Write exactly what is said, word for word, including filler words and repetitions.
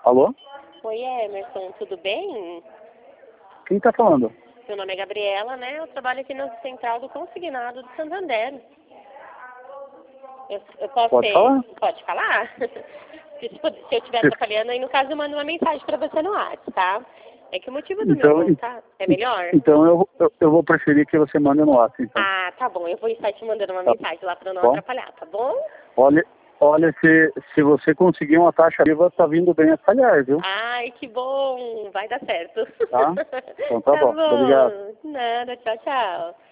Alô? Oi, Emerson, tudo bem? Quem tá falando? Meu nome é Gabriela, né? Eu trabalho aqui na Central do Consignado de Santander. Eu, eu posso Pode ser... falar? Pode falar? se, se eu estiver atrapalhando, aí no caso eu mando uma mensagem para você no WhatsApp, tá? É que o motivo do meu Então, contato... É melhor? então eu, eu, eu vou preferir que você mande no WhatsApp, então. Ah, tá bom. Eu vou estar te mandando uma Tá mensagem lá para não bom? atrapalhar, tá bom? Olha, olha se, se você conseguir uma taxa viva, tá vindo bem a calhar, viu? Ai, que bom! Vai dar certo. Tá? Então tá tá bom. Obrigado. bom. Nada, tchau, tchau.